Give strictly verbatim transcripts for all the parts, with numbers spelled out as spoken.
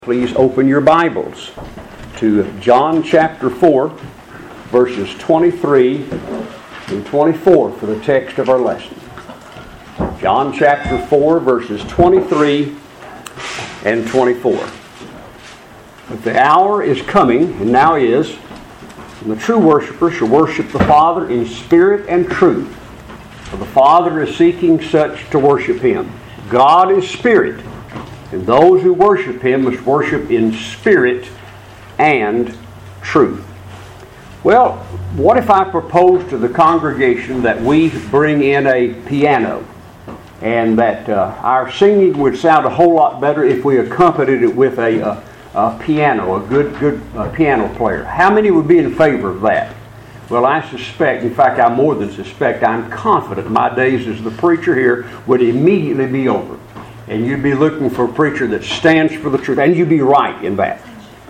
Please open your Bibles to John chapter four, verses twenty-three and twenty-four for the text of our lesson. John chapter four, verses twenty-three and twenty-four. But the hour is coming, and now is, and the true worshiper shall worship the Father in spirit and truth. For the Father is seeking such to worship Him. God is spirit, and those who worship Him must worship in spirit and truth. Well, what if I propose to the congregation that we bring in a piano, and that uh, our singing would sound a whole lot better if we accompanied it with a, a, a piano, a good, good uh, piano player? How many would be in favor of that? Well, I suspect, in fact, I more than suspect, I'm confident my days as the preacher here would immediately be over. And you'd be looking for a preacher that stands for the truth. And you'd be right in that.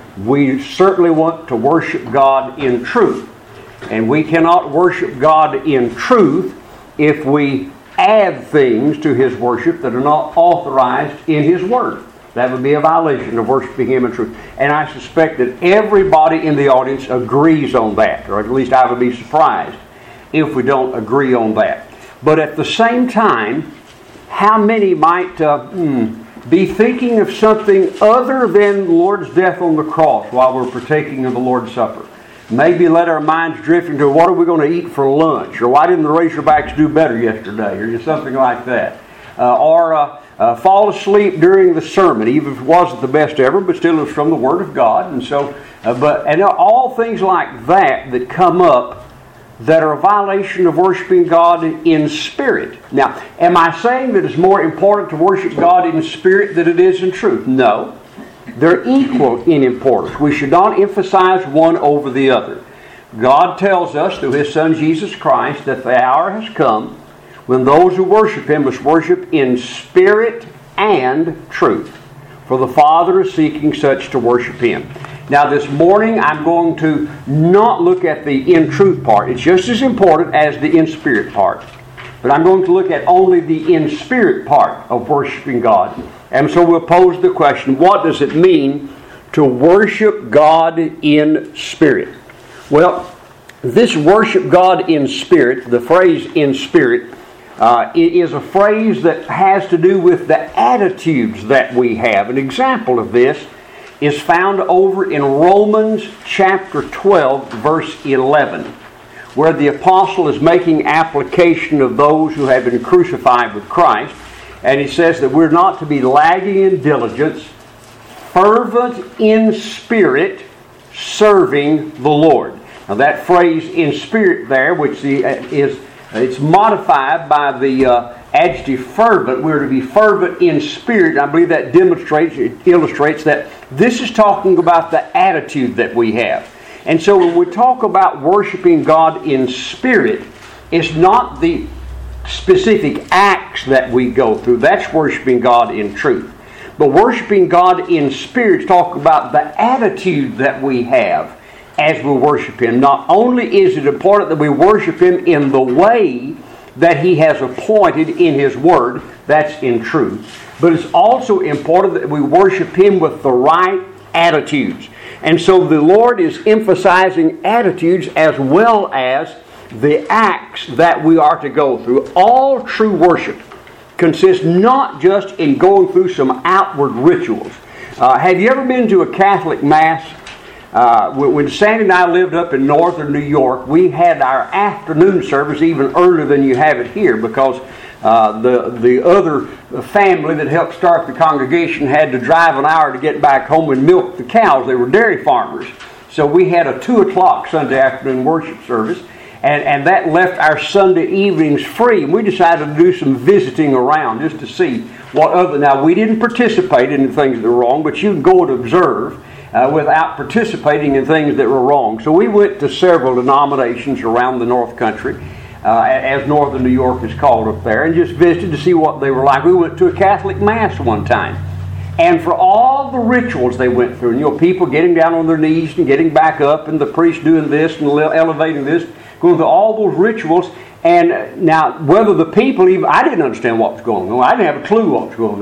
We certainly want to worship God in truth. And we cannot worship God in truth if we add things to His worship that are not authorized in His Word. That would be a violation of worshiping Him in truth. And I suspect that everybody in the audience agrees on that. Or at least I would be surprised if we don't agree on that. But at the same time, how many might uh, hmm, be thinking of something other than the Lord's death on the cross while we're partaking of the Lord's Supper? Maybe let our minds drift into what are we going to eat for lunch? Or why didn't the Razorbacks do better yesterday? Or just something like that. Uh, or uh, uh, fall asleep during the sermon, even if it wasn't the best ever, but still it was from the Word of God. And so, uh, but and all things like that that come up that are a violation of worshiping God in spirit. Now, am I saying that it's more important to worship God in spirit than it is in truth? No. They're equal in importance. We should not emphasize one over the other. God tells us through His Son Jesus Christ that the hour has come when those who worship Him must worship in spirit and truth. For the Father is seeking such to worship Him. Now this morning I'm going to not look at the in truth part. It's just as important as the in spirit part. But I'm going to look at only the in spirit part of worshiping God. And so we'll pose the question, what does it mean to worship God in spirit? Well, this worship God in spirit, the phrase in spirit, uh, it is a phrase that has to do with the attitudes that we have. An example of this is found over in Romans chapter twelve, verse eleven, where the apostle is making application of those who have been crucified with Christ. And he says that we're not to be lagging in diligence, fervent in spirit, serving the Lord. Now that phrase in spirit there, which is it's modified by the uh, adjective fervent. We're to be fervent in spirit. I believe that demonstrates, it illustrates that this is talking about the attitude that we have. And so when we talk about worshiping God in spirit, it's not the specific acts that we go through. That's worshiping God in truth. But worshiping God in spirit is talking about the attitude that we have as we worship Him. Not only is it important that we worship Him in the way that He has appointed in His Word, that's in truth, but it's also important that we worship Him with the right attitudes. And so the Lord is emphasizing attitudes as well as the acts that we are to go through. All true worship consists not just in going through some outward rituals. Uh, have you ever been to a Catholic Mass? Uh, when Sandy and I lived up in northern New York, we had our afternoon service even earlier than you have it here, because uh, the the other family that helped start the congregation had to drive an hour to get back home and milk the cows. They were dairy farmers. So we had a two o'clock Sunday afternoon worship service, and, and that left our Sunday evenings free. And we decided to do some visiting around just to see what other... Now, we didn't participate in the things that were wrong, but you can go and observe Uh, without participating in things that were wrong. So we went to several denominations around the North Country, uh, as Northern New York is called up there, and just visited to see what they were like. We went to a Catholic Mass one time. And for all the rituals they went through, you know, people getting down on their knees and getting back up, and the priest doing this and elevating this, going through all those rituals. And now, whether the people even... I didn't understand what was going on. I didn't have a clue what was going on.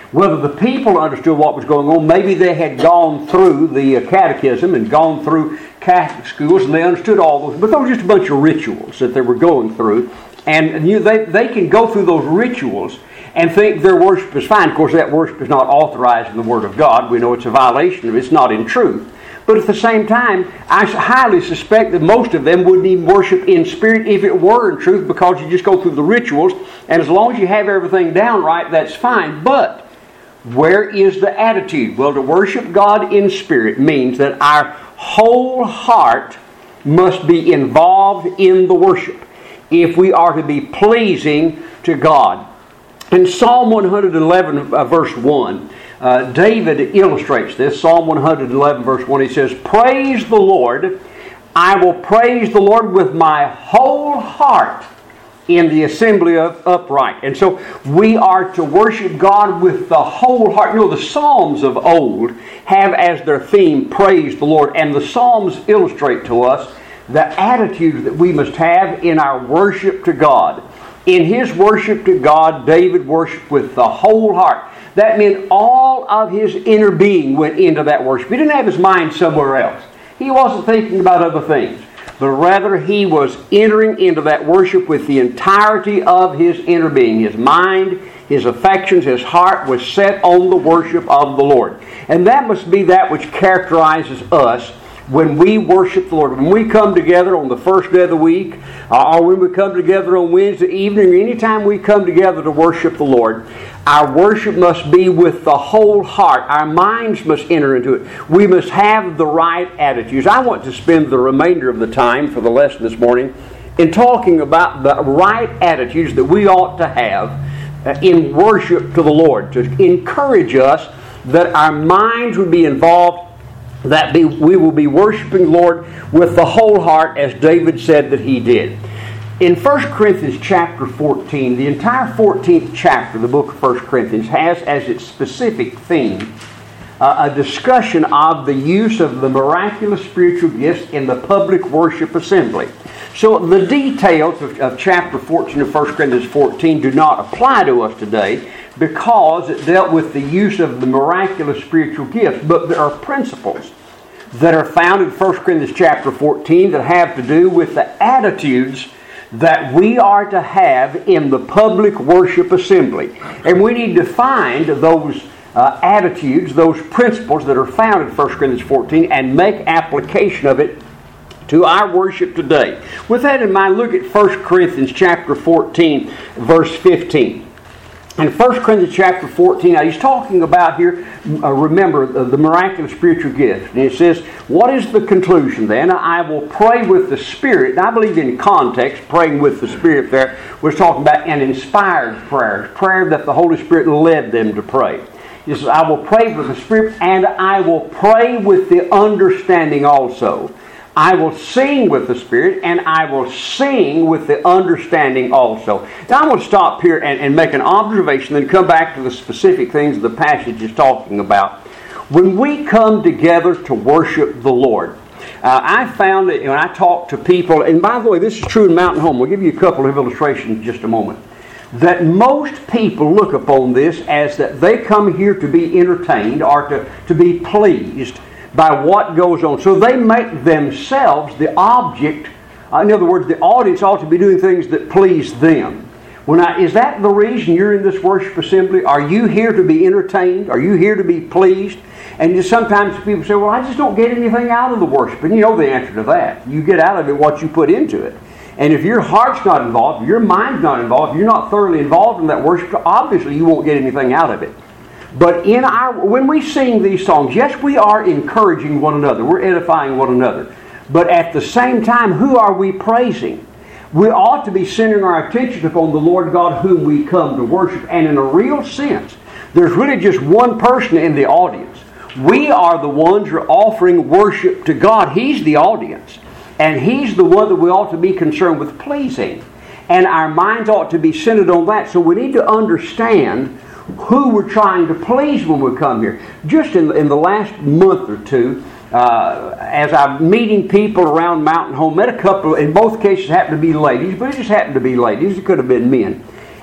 Whether the people understood what was going on, maybe they had gone through the catechism and gone through Catholic schools and they understood all those, but those were just a bunch of rituals that they were going through. And you know, they, they can go through those rituals and think their worship is fine. Of course, that worship is not authorized in the Word of God. We know it's a violation of it. It's not in truth. But at the same time, I highly suspect that most of them wouldn't even worship in spirit if it were in truth, because you just go through the rituals, and as long as you have everything down right, that's fine. But where is the attitude? Well, to worship God in spirit means that our whole heart must be involved in the worship if we are to be pleasing to God. In Psalm one eleven, uh, verse one, uh, David illustrates this. Psalm one eleven, verse one, he says, "Praise the Lord. I will praise the Lord with my whole heart in the assembly of upright." And so we are to worship God with the whole heart. You know, the Psalms of old have as their theme, praise the Lord. And the Psalms illustrate to us the attitude that we must have in our worship to God. In his worship to God, David worshiped with the whole heart. That meant all of his inner being went into that worship. He didn't have his mind somewhere else. He wasn't thinking about other things. But rather he was entering into that worship with the entirety of his inner being. His mind, his affections, his heart was set on the worship of the Lord. And that must be that which characterizes us when we worship the Lord. When we come together on the first day of the week, or when we come together on Wednesday evening, or anytime we come together to worship the Lord, our worship must be with the whole heart. Our minds must enter into it. We must have the right attitudes. I want to spend the remainder of the time for the lesson this morning in talking about the right attitudes that we ought to have in worship to the Lord, to encourage us that our minds would be involved, that be, we will be worshiping the Lord with the whole heart, as David said that he did. In First Corinthians chapter fourteen, the entire fourteenth chapter of the book of First Corinthians has as its specific theme uh, a discussion of the use of the miraculous spiritual gifts in the public worship assembly. So the details of, of chapter fourteen of First Corinthians fourteen do not apply to us today, because it dealt with the use of the miraculous spiritual gifts. But there are principles that are found in First Corinthians chapter fourteen that have to do with the attitudes that we are to have in the public worship assembly. And we need to find those uh, attitudes, those principles that are found in First Corinthians fourteen, and make application of it to our worship today. With that in mind, look at First Corinthians chapter fourteen, verse fifteen. In First Corinthians chapter fourteen, now he's talking about here, uh, remember, the, the miraculous spiritual gifts. And it says, what is the conclusion then? I will pray with the Spirit. And I believe in context, praying with the Spirit there was talking about an inspired prayer, prayer that the Holy Spirit led them to pray. He says, I will pray with the Spirit, and I will pray with the understanding also. I will sing with the Spirit, and I will sing with the understanding also. Now I want to stop here and, and make an observation, then come back to the specific things the passage is talking about. When we come together to worship the Lord, uh, I found that when I talk to people, and by the way, this is true in Mountain Home. We'll give you a couple of illustrations in just a moment. That most people look upon this as that they come here to be entertained or to, to be pleased by what goes on. So they make themselves the object. Uh, in other words, the audience ought to be doing things that please them. Well, now, is that the reason you're in this worship assembly? Are you here to be entertained? Are you here to be pleased? And just sometimes people say, well, I just don't get anything out of the worship. And you know the answer to that. You get out of it what you put into it. And if your heart's not involved, if your mind's not involved, if you're not thoroughly involved in that worship, obviously you won't get anything out of it. But in our when we sing these songs, yes, we are encouraging one another. We're edifying one another. But at the same time, who are we praising? We ought to be centering our attention upon the Lord God whom we come to worship. And in a real sense, there's really just one person in the audience. We are the ones who are offering worship to God. He's the audience. And He's the one that we ought to be concerned with pleasing. And our minds ought to be centered on that. So we need to understand who we're trying to please when we come here. Just in, in the last month or two, uh, as I'm meeting people around Mountain Home, met a couple, in both cases happened to be ladies, but it just happened to be ladies, it could have been men.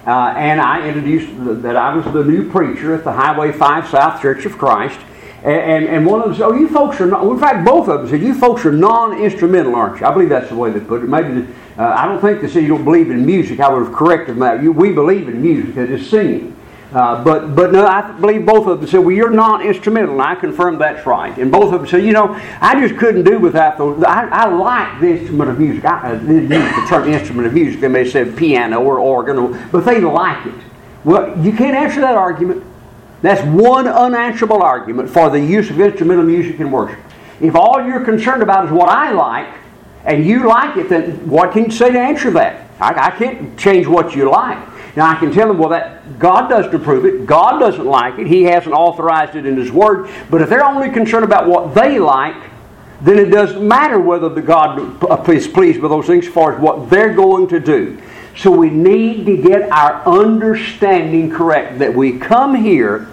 uh, and I introduced that I was the new preacher at the Highway five South Church of Christ. And, and, and one of them said, oh, you folks are not, in fact, both of them said, you folks are non-instrumental, aren't you? I believe that's the way they put it. Maybe, uh, I don't think they said you don't believe in music. I would have corrected them that. You, we believe in music, it's singing. Uh, but but no, I believe both of them said, well, you're non-instrumental, and I confirmed that's right. And both of them said, you know, I just couldn't do without those. I, I like the instrument of music. I, I didn't use the term instrument of music. They may have said piano or organ, or, but they like it. Well, you can't answer that argument. That's one unanswerable argument for the use of instrumental music in worship. If all you're concerned about is what I like, and you like it, then what can you say to answer that? I, I can't change what you like. Now I can tell them, well, that God doesn't approve it. God doesn't like it. He hasn't authorized it in His Word. But if they're only concerned about what they like, then it doesn't matter whether the God is pleased with those things as far as what they're going to do. So we need to get our understanding correct, that we come here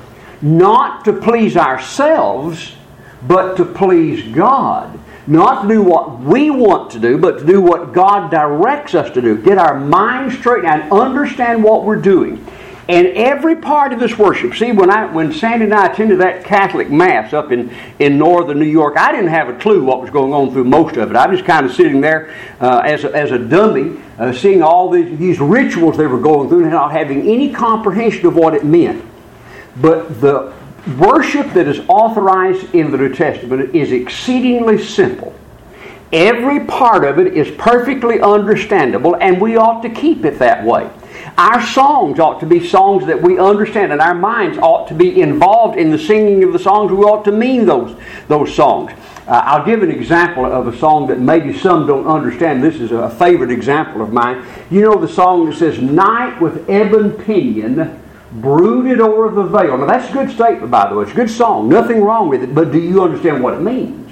not to please ourselves, but to please God. Not to do what we want to do, but to do what God directs us to do. Get our mind straight and understand what we're doing. And every part of this worship, see, when I when Sandy and I attended that Catholic Mass up in, in northern New York, I didn't have a clue what was going on through most of it. I was just kind of sitting there uh, as, a, as a dummy, uh, seeing all these, these rituals they were going through and not having any comprehension of what it meant. But the worship that is authorized in the New Testament is exceedingly simple. Every part of it is perfectly understandable, and we ought to keep it that way. Our songs ought to be songs that we understand, and our minds ought to be involved in the singing of the songs. We ought to mean those, those songs. Uh, I'll give an example of a song that maybe some don't understand. This is a favorite example of mine. You know the song that says, "Night with ebon pinion brooded o'er the veil." Now that's a good statement, by the way. It's a good song. Nothing wrong with it. But do you understand what it means?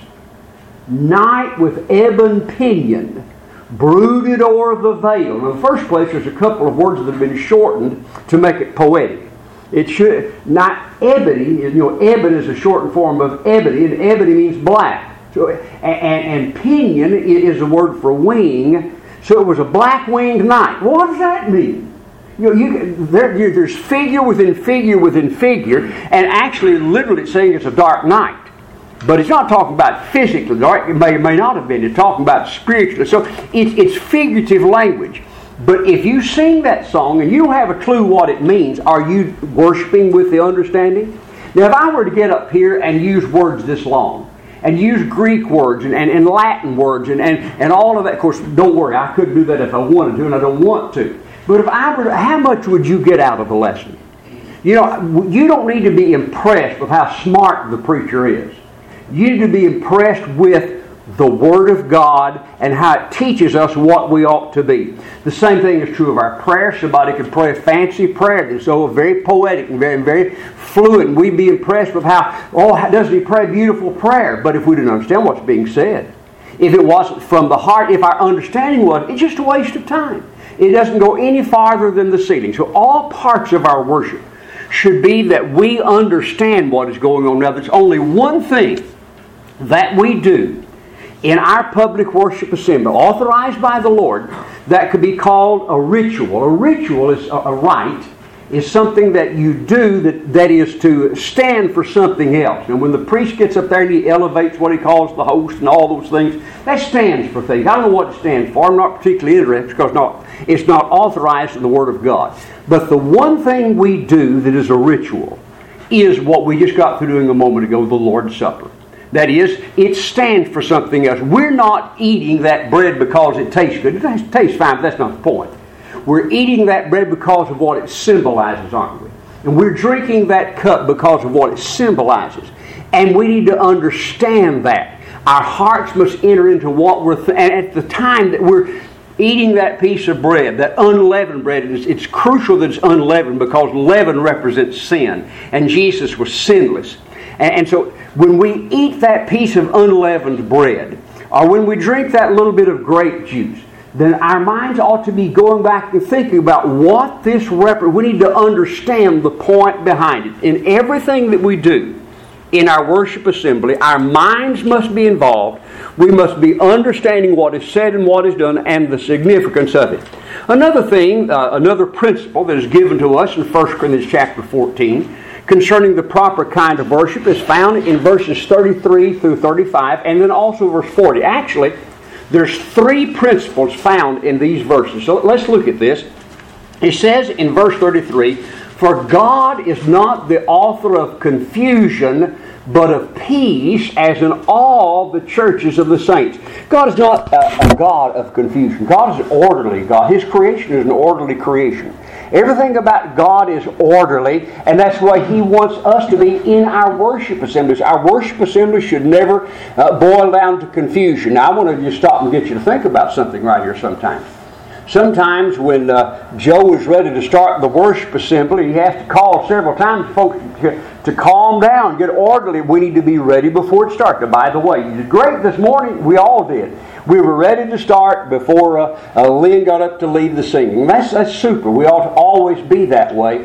Night with ebon pinion brooded o'er the veil. Now, in the first place, there's a couple of words that have been shortened to make it poetic. It should not ebony. You know, ebon is a shortened form of ebony, and ebony means black. So, and, and pinion is a word for wing. So it was a black-winged night. What does that mean? You know, you, there, you, there's figure within figure within figure, and actually, literally, it's saying it's a dark night. But it's not talking about physically dark. It may or may not have been. It's talking about spiritually. So it's, it's figurative language. But if you sing that song and you don't have a clue what it means, are you worshiping with the understanding? Now, if I were to get up here and use words this long, and use Greek words and, and, and Latin words and, and, and all of that, of course, don't worry, I couldn't do that if I wanted to, and I don't want to. But if I were to, how much would you get out of the lesson? You know, you don't need to be impressed with how smart the preacher is. You need to be impressed with the Word of God and how it teaches us what we ought to be. The same thing is true of our prayer. Somebody could pray a fancy prayer that's so very poetic and very, very fluid, and we'd be impressed with how, oh, how doesn't he pray a beautiful prayer? But if we didn't understand what's being said, if it wasn't from the heart, if our understanding was, it's just a waste of time. It doesn't go any farther than the ceiling. So all parts of our worship should be that we understand what is going on. Now, there's only one thing that we do in our public worship assembly, authorized by the Lord, that could be called a ritual. A ritual is a, a rite, is something that you do that, that is to stand for something else. And when the priest gets up there and he elevates what he calls the host and all those things, that stands for things. I don't know what it stands for. I'm not particularly interested because not, it's not authorized in the Word of God. But the one thing we do that is a ritual is what we just got through doing a moment ago, the Lord's Supper. That is, it stands for something else. We're not eating that bread because it tastes good. It tastes fine, but that's not the point. We're eating that bread because of what it symbolizes, aren't we? And we're drinking that cup because of what it symbolizes. And we need to understand that. Our hearts must enter into what we're... Th- and at the time that we're eating that piece of bread, that unleavened bread, it's, it's crucial that it's unleavened because leaven represents sin. And Jesus was sinless. And, and so when we eat that piece of unleavened bread, or when we drink that little bit of grape juice, then our minds ought to be going back and thinking about what this represents. We need to understand the point behind it. In everything that we do, in our worship assembly. Our minds must be involved. We must be understanding what is said and what is done and the significance of it. Another thing, uh, another principle that is given to us in First Corinthians chapter fourteen concerning the proper kind of worship is found in verses thirty-three through thirty-five and then also verse forty. Actually, there's three principles found in these verses. So let's look at this. It says in verse thirty-three, "For God is not the author of confusion, but of peace, as in all the churches of the saints." God is not a, a God of confusion. God is an orderly God. His creation is an orderly creation. Everything about God is orderly, and that's why He wants us to be in our worship assemblies. Our worship assemblies should never uh, boil down to confusion. Now, I want to just stop and get you to think about something right here sometimes. Sometimes when uh, Joe is ready to start the worship assembly, he has to call several times folks to, to calm down, get orderly. We need to be ready before it starts. And by the way, you did great this morning. We all did. We were ready to start before uh, uh, Lynn got up to lead the singing. That's, that's super. We ought to always be that way.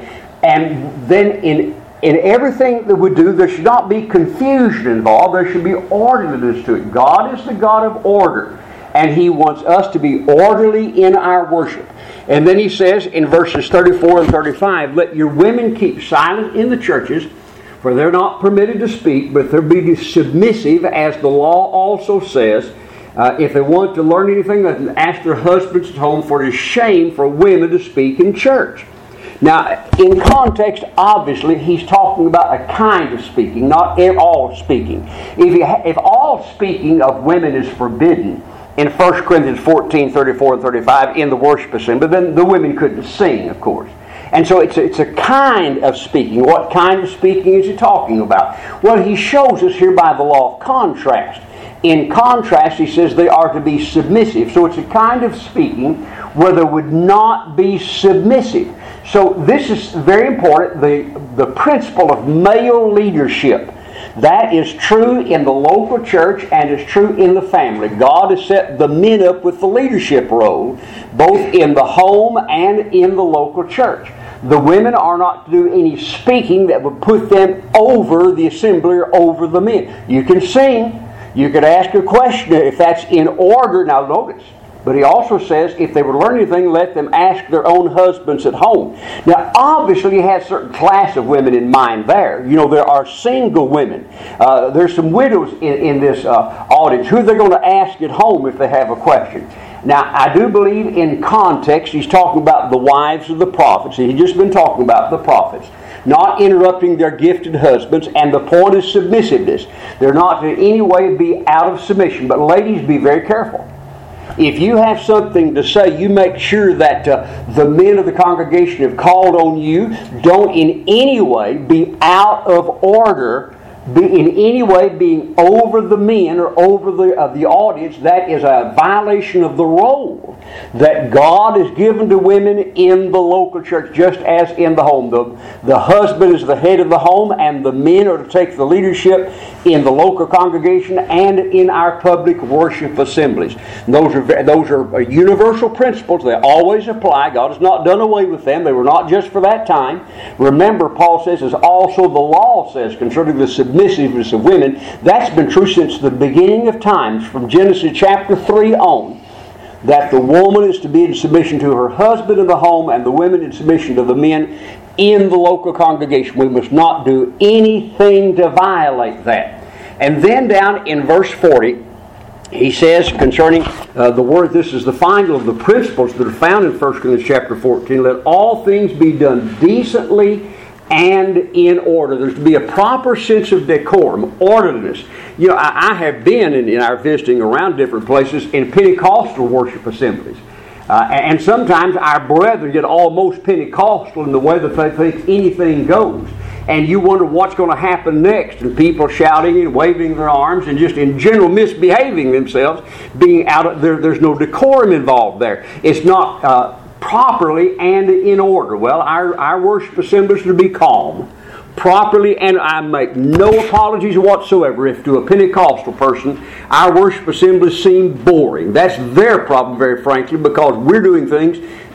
And then in In everything that we do, there should not be confusion involved. There should be orderliness to it. God is the God of order, and He wants us to be orderly in our worship. And then He says in verses thirty-four and thirty-five, "Let your women keep silent in the churches, for they're not permitted to speak, but they're be submissive, as the law also says. Uh, if they want to learn anything, let them ask their husbands at home, for it is shame for women to speak in church." Now, in context, obviously, he's talking about a kind of speaking, not all speaking. If, you ha- if all speaking of women is forbidden in First Corinthians fourteen, thirty-four and thirty-five in the worship assembly, then the women couldn't sing, of course. And so it's a, it's a kind of speaking. What kind of speaking is he talking about? Well, he shows us here by the law of contrast. In contrast, he says they are to be submissive. So it's a kind of speaking where they would not be submissive. So this is very important, the, the principle of male leadership. That is true in the local church and is true in the family. God has set the men up with the leadership role, both in the home and in the local church. The women are not to do any speaking that would put them over the assembly or over the men. You can sing. You could ask a question if that's in order. Now notice, but he also says if they would learn anything, let them ask their own husbands at home. Now obviously he has a certain class of women in mind there. You know, there are single women. Uh, there's some widows in, in this uh, audience. Who are they going to ask at home if they have a question? Now, I do believe in context he's talking about the wives of the prophets. He's just been talking about the prophets. Not interrupting their gifted husbands, and the point is submissiveness. They're not to in any way be out of submission. But ladies, be very careful. If you have something to say, you make sure that uh, the men of the congregation have called on you. Don't in any way be out of order, be in any way being over the men or over the uh, the audience. That is a violation of the role that God has given to women in the local church, just as in the home. The, the husband is the head of the home, and the men are to take the leadership in the local congregation and in our public worship assemblies. And those are those are universal principles. They always apply. God has not done away with them. They were not just for that time. Remember, Paul says, as also the law says concerning the submissiveness of women. That's been true since the beginning of times, from Genesis chapter three on, that the woman is to be in submission to her husband in the home, and the women in submission to the men in the local congregation. We must not do anything to violate that. And then down in verse forty, he says concerning uh, the word, this is the final of the principles that are found in First Corinthians chapter fourteen, let all things be done decently and in order. There's to be a proper sense of decorum, orderliness. You know, I, I have been in, in our visiting around different places in Pentecostal worship assemblies. Uh, and sometimes our brethren get almost Pentecostal in the way that they think anything goes. And you wonder what's going to happen next. And people shouting and waving their arms and just in general misbehaving themselves, being out of there. There's no decorum involved there. It's not uh, properly and in order. Well, our, our worship assemblies should be calm, properly, and I make no apologies whatsoever if to a Pentecostal person our worship assemblies seem boring. That's their problem, very frankly, because we're doing things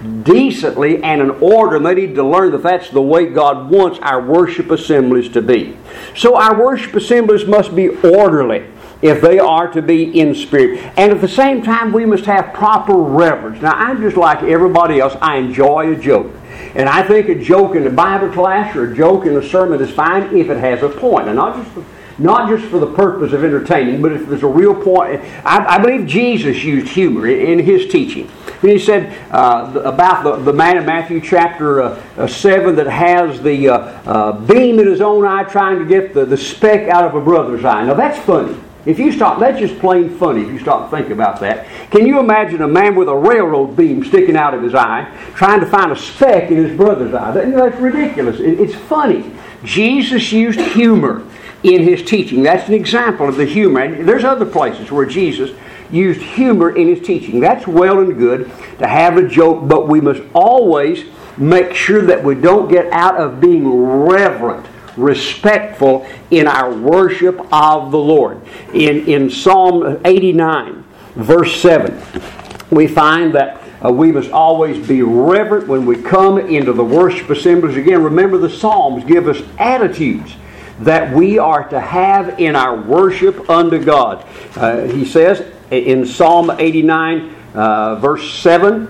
decently and in order, and they need to learn that that's the way God wants our worship assemblies to be. So our worship assemblies must be orderly if they are to be in spirit. And at the same time, we must have proper reverence. Now, I'm just like everybody else. I enjoy a joke. And I think a joke in the Bible class or a joke in a sermon is fine if it has a point. And not just for, not just for the purpose of entertaining, but if there's a real point. I, I believe Jesus used humor in, in His teaching. And He said uh, about the, the man in Matthew chapter uh, uh, seven that has the uh, uh, beam in his own eye trying to get the, the speck out of a brother's eye. Now that's funny. If you stop, that's just plain funny if you stop to think about that. Can you imagine a man with a railroad beam sticking out of his eye trying to find a speck in his brother's eye? That, you know, that's ridiculous. It, it's funny. Jesus used humor in His teaching. That's an example of the humor. And there's other places where Jesus used humor in His teaching. That's well and good to have a joke, but we must always make sure that we don't get out of being reverent, respectful in our worship of the Lord. In, in Psalm eighty-nine, verse seven, we find that uh, we must always be reverent when we come into the worship assemblies. Again, remember the Psalms give us attitudes that we are to have in our worship unto God. Uh, he says in Psalm eighty-nine, uh, verse seven,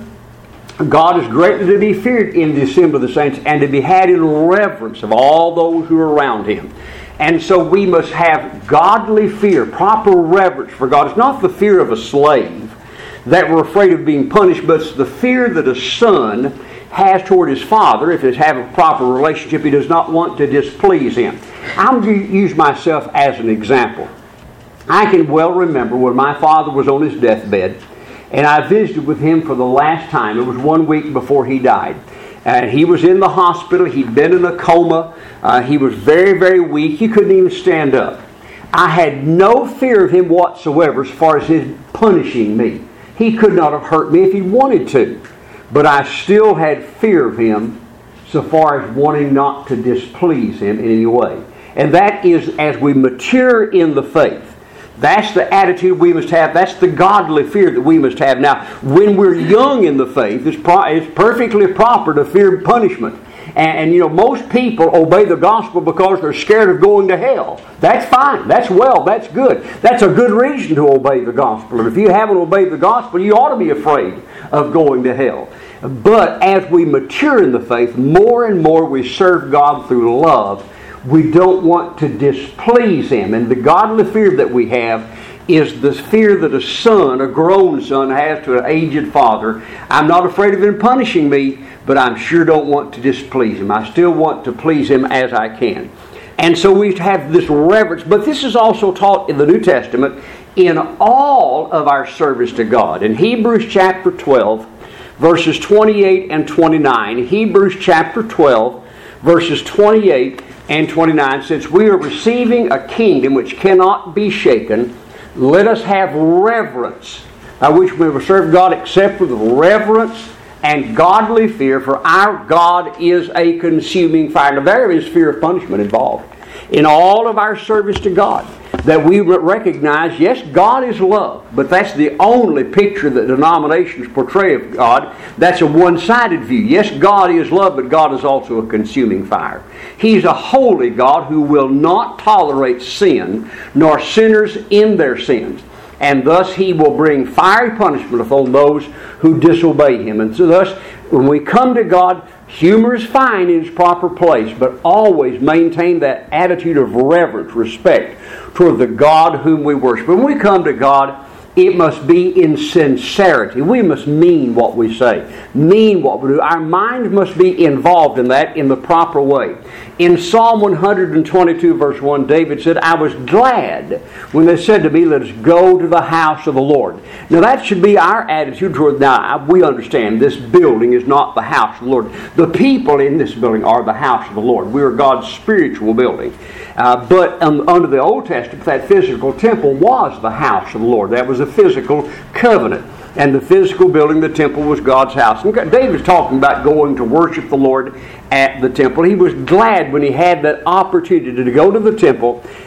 God is greatly to be feared in the assembly of the saints and to be had in reverence of all those who are around Him. And so we must have godly fear, proper reverence for God. It's not the fear of a slave that we're afraid of being punished, but it's the fear that a son has toward his father. If he has a proper relationship, he does not want to displease him. I'm going to use myself as an example. I can well remember when my father was on his deathbed, and I visited with him for the last time. It was one week before he died. And he was in the hospital. He'd been in a coma. Uh, he was very, very weak. He couldn't even stand up. I had no fear of him whatsoever as far as his punishing me. He could not have hurt me if he wanted to. But I still had fear of him so far as wanting not to displease him in any way. And that is as we mature in the faith. That's the attitude we must have. That's the godly fear that we must have. Now, when we're young in the faith, it's, pro- it's perfectly proper to fear punishment. And, and, you know, most people obey the gospel because they're scared of going to hell. That's fine. That's well. That's good. That's a good reason to obey the gospel. And if you haven't obeyed the gospel, you ought to be afraid of going to hell. But as we mature in the faith, more and more we serve God through love. We don't want to displease Him. And the godly fear that we have is the fear that a son, a grown son, has to an aged father. I'm not afraid of Him punishing me, but I sure don't want to displease Him. I still want to please Him as I can. And so we have this reverence. But this is also taught in the New Testament in all of our service to God. In Hebrews chapter twelve, verses twenty-eight and twenty-nine. Hebrews chapter twelve, verses twenty-eight and twenty-nine, since we are receiving a kingdom which cannot be shaken, let us have reverence, by which we will serve God except with reverence and godly fear, for our God is a consuming fire. Now there is fear of punishment involved in all of our service to God. That we recognize, yes, God is love, but that's the only picture that denominations portray of God. That's a one-sided view. Yes, God is love, but God is also a consuming fire. He's a holy God who will not tolerate sin, nor sinners in their sins. And thus He will bring fiery punishment upon those who disobey Him. And so thus, when we come to God, humor is fine in its proper place, but always maintain that attitude of reverence, respect toward the God whom we worship. When we come to God, it must be in sincerity. We must mean what we say, mean what we do. Our minds must be involved in that in the proper way. In Psalm one twenty-two, verse one, David said, I was glad when they said to me, let us go to the house of the Lord. Now that should be our attitude toward, now we understand this building is not the house of the Lord. The people in this building are the house of the Lord. We are God's spiritual building. Uh, but um, under the Old Testament, that physical temple was the house of the Lord. That was a physical covenant. And the physical building, the temple, was God's house. And David's talking about going to worship the Lord at the temple. He was glad when he had that opportunity to go to the temple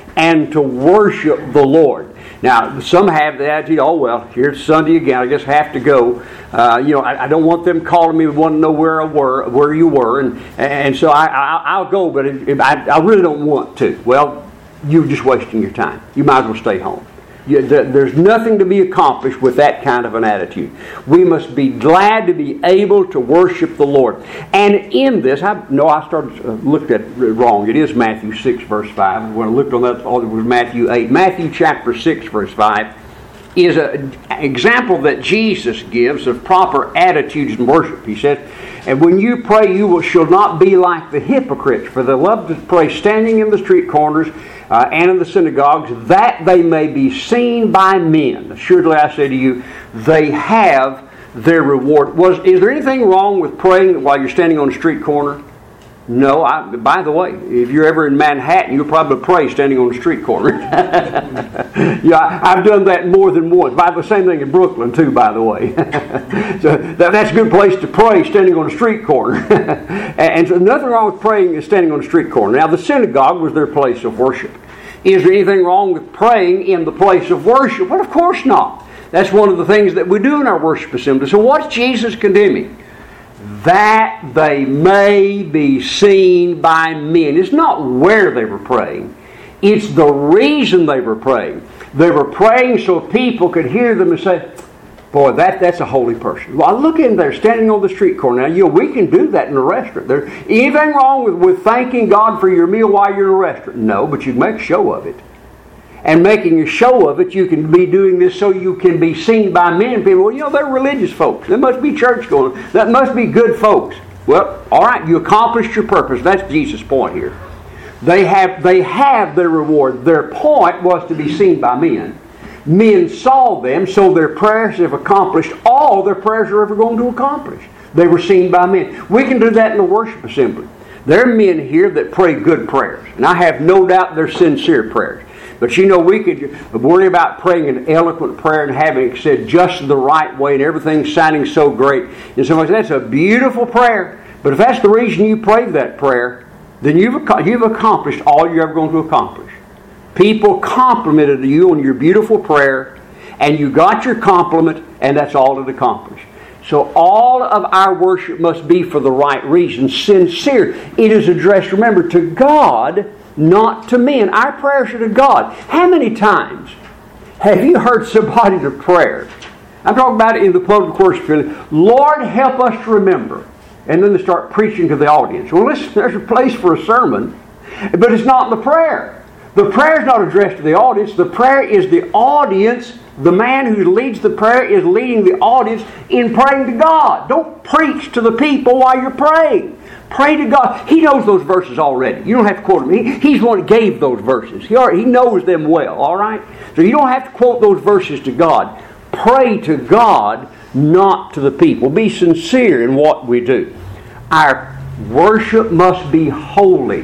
and to worship the Lord. Now, some have the attitude, oh, well, here's Sunday again, I just have to go. Uh, you know, I, I don't want them calling me, want to know where I were, where you were, and and so I, I, I'll go, but if, if I, I really don't want to. Well, you're just wasting your time. You might as well stay home. You, there's nothing to be accomplished with that kind of an attitude. We must be glad to be able to worship the Lord. And in this, I know I started uh, looked at it wrong. It is Matthew six, verse five. When I looked on that, oh, it was Matthew eight. Matthew chapter six, verse five is an example that Jesus gives of proper attitudes in worship. He says, and when you pray, you will, shall not be like the hypocrites, for they love to pray standing in the street corners uh, and in the synagogues, that they may be seen by men. Assuredly, I say to you, they have their reward. Was is there anything wrong with praying while you're standing on a street corner? No. I, by the way, if you're ever in Manhattan, you'll probably pray standing on the street corner. Yeah, I, I've done that more than once. By the same thing in Brooklyn too, by the way. So that, that's a good place to pray, standing on a street corner. and, and so nothing wrong with praying and standing on a street corner. Now, the synagogue was their place of worship. Is there anything wrong with praying in the place of worship? Well, of course not. That's one of the things that we do in our worship assembly. So what's Jesus condemning? That they may be seen by men. It's not where they were praying. It's the reason they were praying. They were praying so people could hear them and say, boy, that, that's a holy person. Well, I look in there standing on the street corner. Now, you know, we can do that in a restaurant. There anything wrong with, with thanking God for your meal while you're in a restaurant? No, but you make a show of it. And making a show of it, you can be doing this so you can be seen by men. People, well, you know, they're religious folks. They must be church going. That must be good folks. Well, all right, you accomplished your purpose. That's Jesus' point here. They have, they have their reward. Their point was to be seen by men. Men saw them, so their prayers have accomplished all their prayers are ever going to accomplish. They were seen by men. We can do that in the worship assembly. There are men here that pray good prayers, and I have no doubt they're sincere prayers. But you know, we could worry about praying an eloquent prayer and having it said just the right way and everything sounding so great. And somebody says, that's a beautiful prayer. But if that's the reason you prayed that prayer, then you've, you've accomplished all you're ever going to accomplish. People complimented you on your beautiful prayer, and you got your compliment, and that's all it accomplished. So all of our worship must be for the right reason, sincere. It is addressed, remember, to God, not to men. Our prayers are to God. How many times have you heard somebody to prayer? I'm talking about it in the public worship field. Lord, help us to remember. And then they start preaching to the audience. Well, listen, there's a place for a sermon, but it's not the prayer. The prayer is not addressed to the audience. The prayer is the audience. The man who leads the prayer is leading the audience in praying to God. Don't preach to the people while you're praying. Pray to God. He knows those verses already. You don't have to quote them. He, he's the one who gave those verses. He, already, he knows them well, all right? So you don't have to quote those verses to God. Pray to God, not to the people. Be sincere in what we do. Our worship must be holy.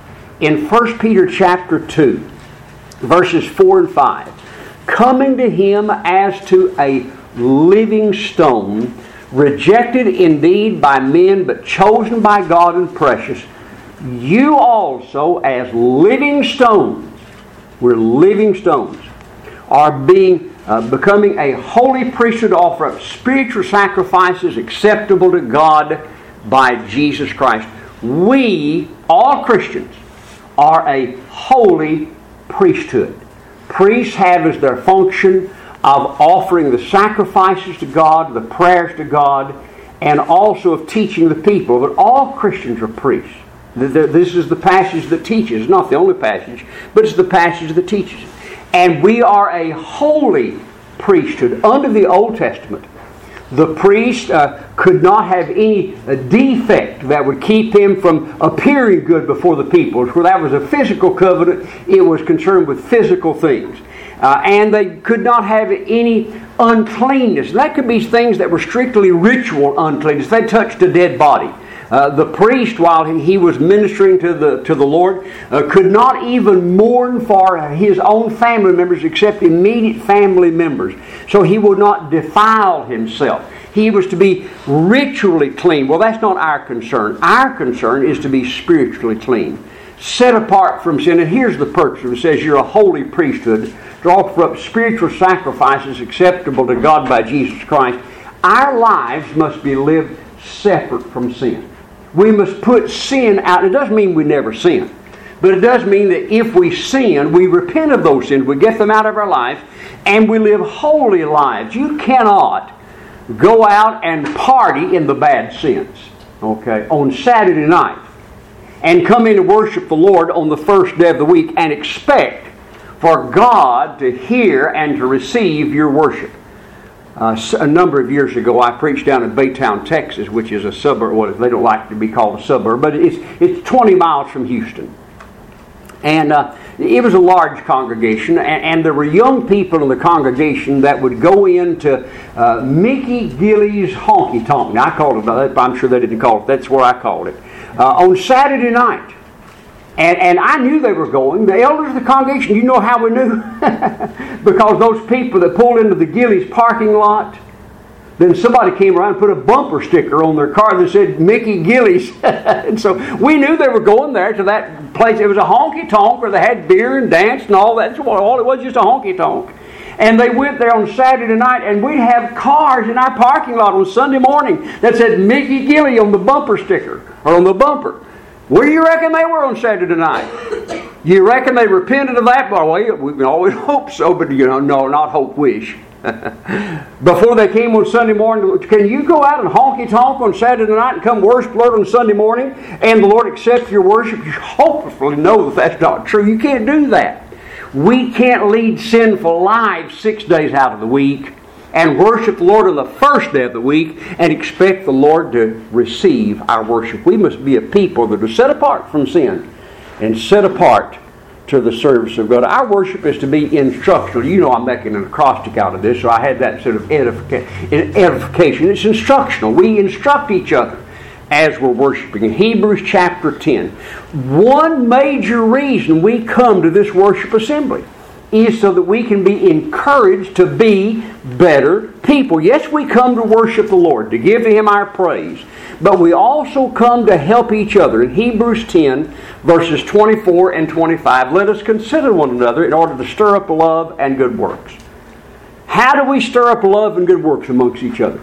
In First Peter chapter two, verses four and five, coming to Him as to a living stone, rejected indeed by men, but chosen by God and precious, you also as living stones, we're living stones, are being uh, becoming a holy priesthood to offer up spiritual sacrifices acceptable to God by Jesus Christ. We, all Christians, are a holy priesthood. Priests have as their function of offering the sacrifices to God, the prayers to God, and also of teaching the people. But all Christians are priests. This is the passage that teaches. It's not the only passage, but it's the passage that teaches. And we are a holy priesthood. Under the Old Testament, the priest uh, could not have any uh, defect that would keep him from appearing good before the people. Where that was a physical covenant, it was concerned with physical things. Uh, and they could not have any uncleanness. And that could be things that were strictly ritual uncleanness. They touched a dead body. Uh, the priest, while he, he was ministering to the to the Lord, uh, could not even mourn for his own family members except immediate family members. So he would not defile himself. He was to be ritually clean. Well, that's not our concern. Our concern is to be spiritually clean. set apart from sin. And here's the purpose. It says you're a holy priesthood to offer up spiritual sacrifices acceptable to God by Jesus Christ. Our lives must be lived separate from sin. We must put sin out. It doesn't mean we never sin. But it does mean that if we sin, we repent of those sins, we get them out of our lives, and we live holy lives. You cannot go out and party in the bad sins, okay, on Saturday night, and come in to worship the Lord on the first day of the week and expect for God to hear and to receive your worship. Uh, a number of years ago, I preached down in Baytown, Texas, which is a suburb. Well, they don't like to be called a suburb, but it's it's twenty miles from Houston. And uh, it was a large congregation, and, and there were young people in the congregation that would go into uh, Mickey Gilley's Honky Tonk. Now, I called it that, but I'm sure they didn't call it. That's what I called it. Uh, on Saturday night. And, and I knew they were going. The elders of the congregation, you know how we knew? Because those people that pulled into the Gilley's parking lot, then somebody came around and put a bumper sticker on their car that said Mickey Gilley's. And so we knew they were going there to that place. It was a honky tonk where they had beer and danced and all that. That's all it was, just a honky tonk. And they went there on Saturday night, and we'd have cars in our parking lot on Sunday morning that said Mickey Gilley on the bumper sticker, or on the bumper. Where do you reckon they were on Saturday night? You reckon they repented of that? Well, we can always hope so, but you know, no, not hope, wish. Before they came on Sunday morning, can you go out and honky tonk on Saturday night and come worship the Lord on Sunday morning and the Lord accept your worship? You hopefully know that that's not true. You can't do that. We can't lead sinful lives six days out of the week and worship the Lord on the first day of the week and expect the Lord to receive our worship. We must be a people that are set apart from sin and set apart to the service of God. Our worship is to be instructional. You know I'm making an acrostic out of this, so I had that sort of edifica- edification. It's instructional. We instruct each other as we're worshiping. In Hebrews chapter ten, one major reason we come to this worship assembly is so that we can be encouraged to be better people. Yes, we come to worship the Lord, to give to Him our praise, but we also come to help each other. In Hebrews ten, verses twenty-four and twenty-five, let us consider one another in order to stir up love and good works. How do we stir up love and good works amongst each other?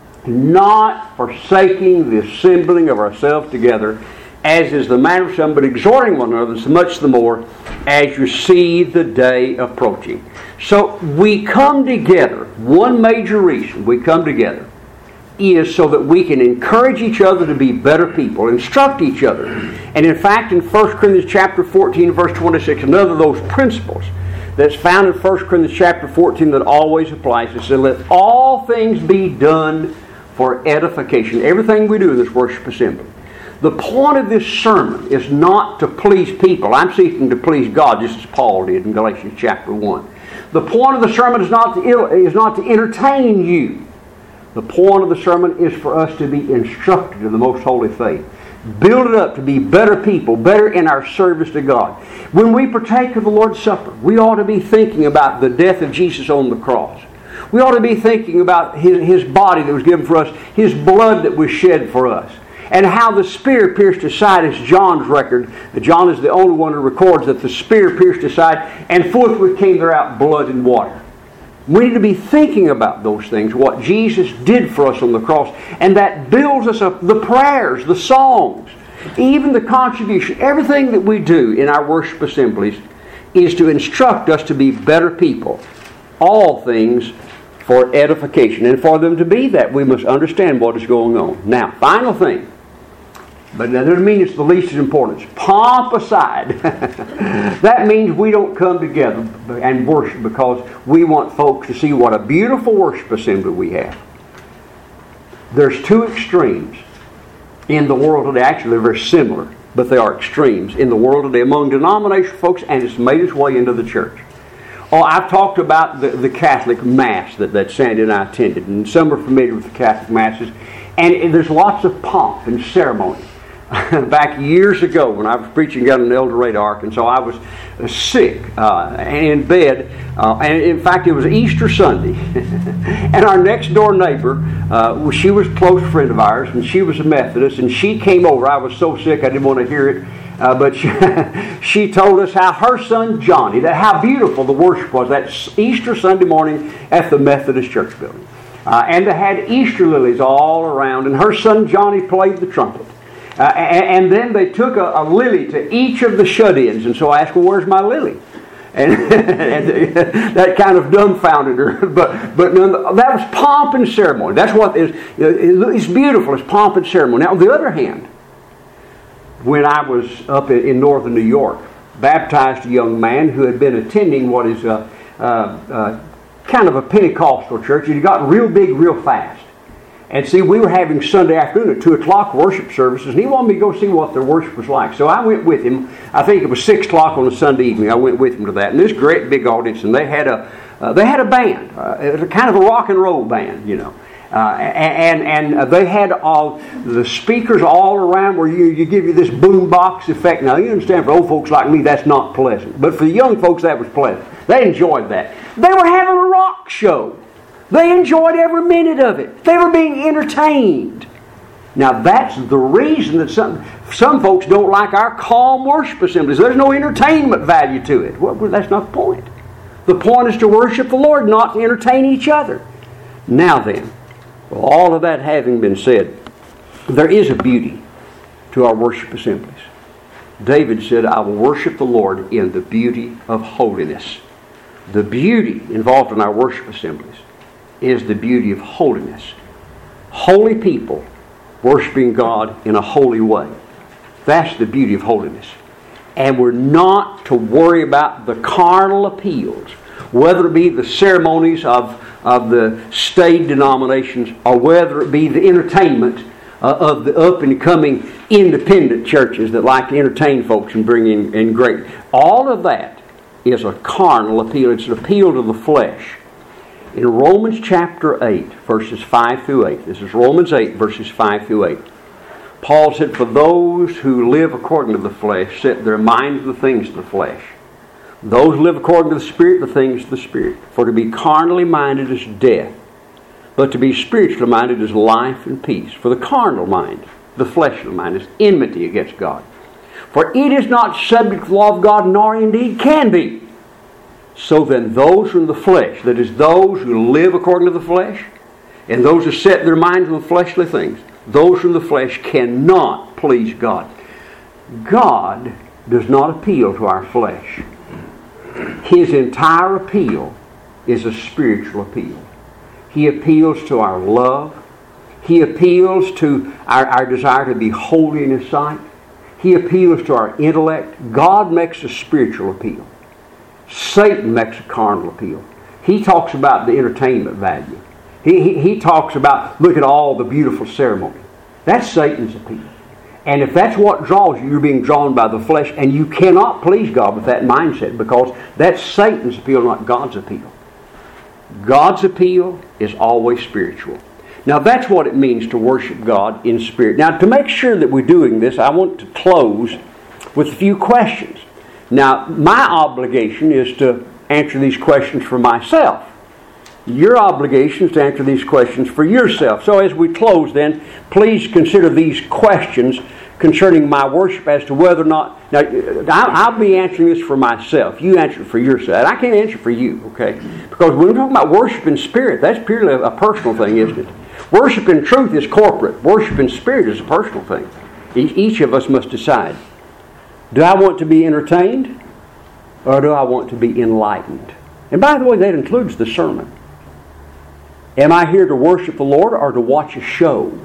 Not forsaking the assembling of ourselves together, as is the manner of some, but exhorting one another so much the more as you see the day approaching. So we come together. One major reason we come together is so that we can encourage each other to be better people, instruct each other. And in fact, in First Corinthians chapter fourteen, verse twenty-six, another of those principles that's found in First Corinthians chapter fourteen that always applies, it says, let all things be done for edification. Everything we do in this worship assembly. The point of this sermon is not to please people. I'm seeking to please God, just as Paul did in Galatians chapter one. The point of the sermon is not to, is not to entertain you. The point of the sermon is for us to be instructed in the most holy faith. Build it up to be better people, better in our service to God. When we partake of the Lord's Supper, we ought to be thinking about the death of Jesus on the cross. We ought to be thinking about His, his body that was given for us, His blood that was shed for us, and how the spear pierced His side is John's record. John is the only one who records that the spear pierced His side, and forthwith came there out blood and water. We need to be thinking about those things, what Jesus did for us on the cross, and that builds us up. The prayers, the songs, even the contribution, everything that we do in our worship assemblies is to instruct us to be better people. All things for edification. And for them to be that, we must understand what is going on. Now, final thing, but that doesn't mean it's the least importance. Pomp aside. That means we don't come together and worship because we want folks to see what a beautiful worship assembly we have. There's two extremes in the world today. Actually, they're very similar, but they are extremes in the world today among denominational folks, and it's made its way into the church. Oh, I've talked about the, the Catholic Mass that, that Sandy and I attended, and some are familiar with the Catholic Masses, and there's lots of pomp and ceremony. Back years ago when I was preaching down in El Dorado, Arkansas, I was uh, sick uh, and in bed, uh, and in fact it was Easter Sunday, and our next door neighbor, uh, she was a close friend of ours, and she was a Methodist, and she came over. I was so sick I didn't want to hear it. Uh, but she, she told us how her son Johnny, that how beautiful the worship was that Easter Sunday morning at the Methodist Church building. Uh, and they had Easter lilies all around, and her son Johnny played the trumpet. Uh, and, and then they took a, a lily to each of the shut-ins, and so I asked, well, where's my lily? And, and that kind of dumbfounded her. But but none, that was pomp and ceremony. That's what is. It's beautiful. It's pomp and ceremony. Now, on the other hand, when I was up in, in northern New York, baptized a young man who had been attending what is a, a, a kind of a Pentecostal church, and he got real big real fast. And see, we were having Sunday afternoon at two o'clock worship services, and he wanted me to go see what their worship was like. So I went with him. I think it was six o'clock on a Sunday evening. I went with him to that. And this great big audience, and they had a uh, they had a band. Uh, it was a kind of a rock and roll band, you know. Uh, and and they had all the speakers all around where you, you give you this boom box effect. Now, you understand, for old folks like me, that's not pleasant. But for the young folks, that was pleasant. They enjoyed that. They were having a rock show. They enjoyed every minute of it. They were being entertained. Now that's the reason that some some folks don't like our calm worship assemblies. There's no entertainment value to it. Well, that's not the point. The point is to worship the Lord, not to entertain each other. Now then, well, all of that having been said, there is a beauty to our worship assemblies. David said, I will worship the Lord in the beauty of holiness. The beauty involved in our worship assemblies is the beauty of holiness. Holy people worshiping God in a holy way. That's the beauty of holiness. And we're not to worry about the carnal appeals, whether it be the ceremonies of, of the staid denominations or whether it be the entertainment uh, of the up and coming independent churches that like to entertain folks and bring in, in great. All of that is a carnal appeal. It's an appeal to the flesh. In Romans chapter eight, verses five through eight, this is Romans eight, verses five through eight, Paul said, for those who live according to the flesh set their minds to the things of the flesh. Those who live according to the Spirit, the things of the Spirit. For to be carnally minded is death, but to be spiritually minded is life and peace. For the carnal mind, the fleshly mind, is enmity against God. For it is not subject to the law of God, nor indeed can be. So then those from the flesh, that is those who live according to the flesh, and those who set their minds on fleshly things, those from the flesh cannot please God. God does not appeal to our flesh. His entire appeal is a spiritual appeal. He appeals to our love. He appeals to our, our desire to be holy in His sight. He appeals to our intellect. God makes a spiritual appeal. Satan makes a carnal appeal. He talks about the entertainment value. He, he, he talks about, look at all the beautiful ceremony. That's Satan's appeal. And if that's what draws you, you're being drawn by the flesh, and you cannot please God with that mindset because that's Satan's appeal, not God's appeal. God's appeal is always spiritual. Now that's what it means to worship God in spirit. Now to make sure that we're doing this, I want to close with a few questions. Now, my obligation is to answer these questions for myself. Your obligation is to answer these questions for yourself. So as we close then, please consider these questions concerning my worship as to whether or not... Now, I'll be answering this for myself. You answer it for yourself. I can't answer for you, okay? Because when we're talking about worship in spirit, that's purely a personal thing, isn't it? Worship in truth is corporate. Worship in spirit is a personal thing. Each of us must decide. Do I want to be entertained or do I want to be enlightened? And by the way, that includes the sermon. Am I here to worship the Lord or to watch a show?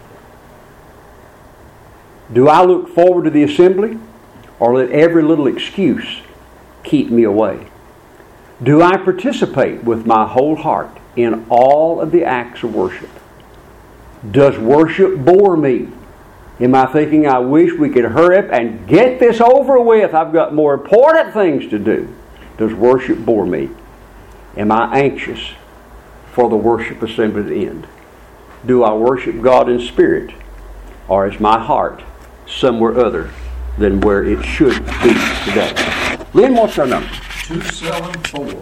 Do I look forward to the assembly or let every little excuse keep me away? Do I participate with my whole heart in all of the acts of worship? Does worship bore me? Am I thinking, I wish we could hurry up and get this over with? I've got more important things to do. Does worship bore me? Am I anxious for the worship assembly to end? Do I worship God in spirit? Or is my heart somewhere other than where it should be today? Lynn, what's our number? two seven four